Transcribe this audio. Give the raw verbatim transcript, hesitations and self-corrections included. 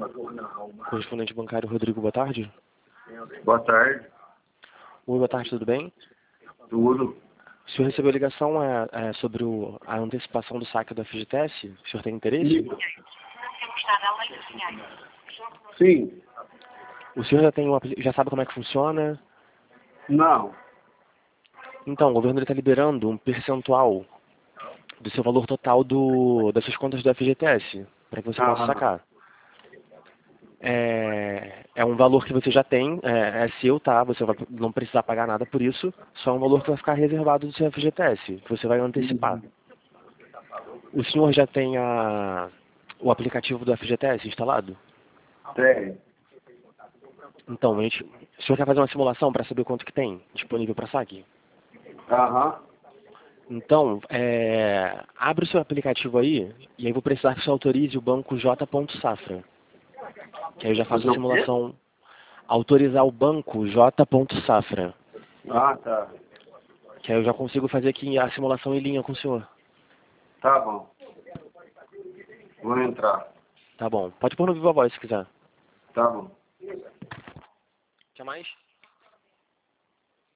Correspondente bancário Rodrigo, boa tarde. Boa tarde. Oi, boa tarde, tudo bem? Tudo. O senhor recebeu a ligação é, é, sobre o, a antecipação do saque da F G T S? O senhor tem interesse? Sim. O senhor já, tem um, apli- já sabe como é que funciona? Não. Então, o governo está liberando um percentual do seu valor total do, das suas contas do F G T S, para que você possa Aham. sacar. É, é um valor que você já tem, é, é seu, tá? Você vai não precisar pagar nada por isso, só é um valor que vai ficar reservado do seu F G T S, que você vai antecipar. O senhor já tem a, o aplicativo do F G T S instalado? Tem. Então, a gente, o senhor quer fazer uma simulação para saber quanto que tem disponível para saque? Aham. Então, é, abre o seu aplicativo aí, e aí vou precisar que você autorize o banco J.Safra. Que aí eu já faço a Fazer o quê? simulação. Autorizar o banco J.Safra. Ah, tá. Que aí eu já consigo fazer aqui a simulação em linha com o senhor. Tá bom. Vou entrar. Tá bom. Pode pôr no Viva Voz se quiser. Tá bom. Quer mais?